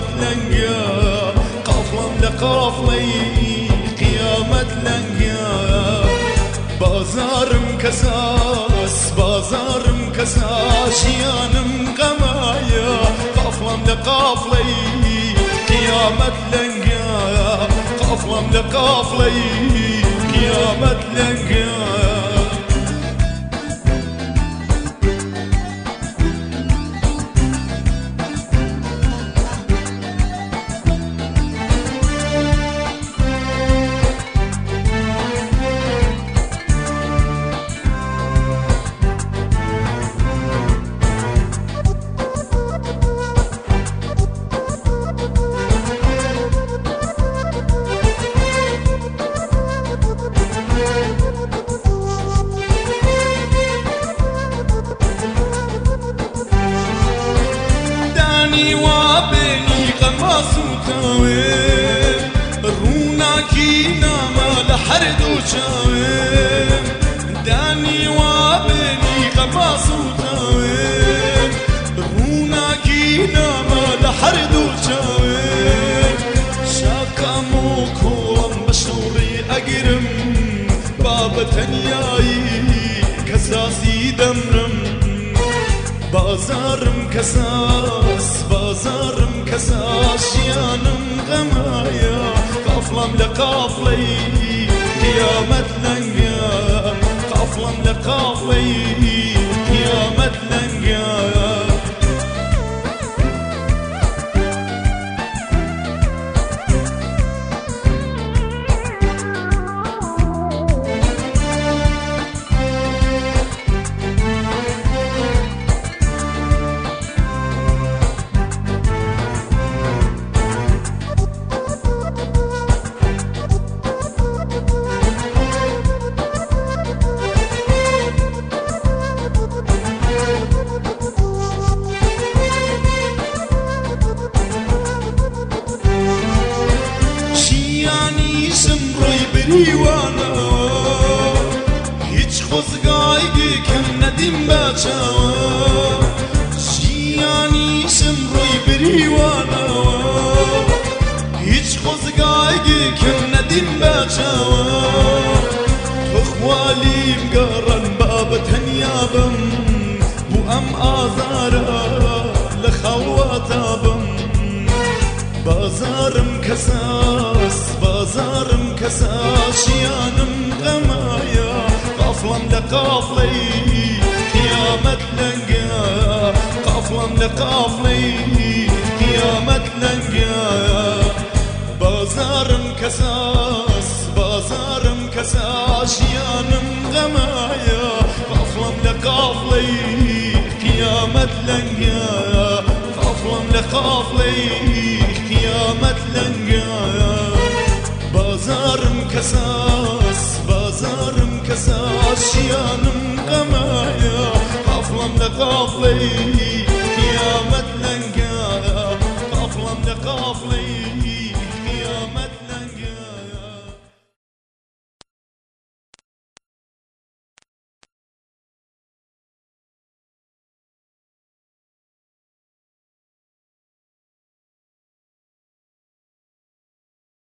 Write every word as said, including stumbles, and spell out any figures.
قیامت لنگا قافلم لقافلی قیامت لنگا بازارم کساس بازارم کساس شیانم قمایا قافلم لقافلی قیامت لنگا قافلم لقافلی قیامت لنگا حردو شاوم داني وابني قباص وتاوم رونا كينا ما لحردو شاوم شاكا موكوم بشوري أقرم بابا تنياي كساسي دمرم بازارم كساس بازارم كساس شيانم غمايا قافلم لقافلي قيامت لنقا قافلم لقافلي قيامت لنقا دیوانا هیچ خزگایگی کم ندیم بچه‌ها شیانیشم روی بریوانا هیچ خزگایگی کم ندیم بچه‌ها تخوالیم قرن باب تنیابم بو ام آزارا لخواتابم بازارم كساس بازارم كساس شيانم غمايا قافلم لقافلي قيامت لنقا قافلم لقافلي قيامت لنقا بازارم كساس بازارم كساس شيانم غمايا قافلم لقافلي قيامت لنقا قافلم لقافلي قيامت لنقا بازارم كساس بازارم كساس شيانم غمايا قافلم لقافلي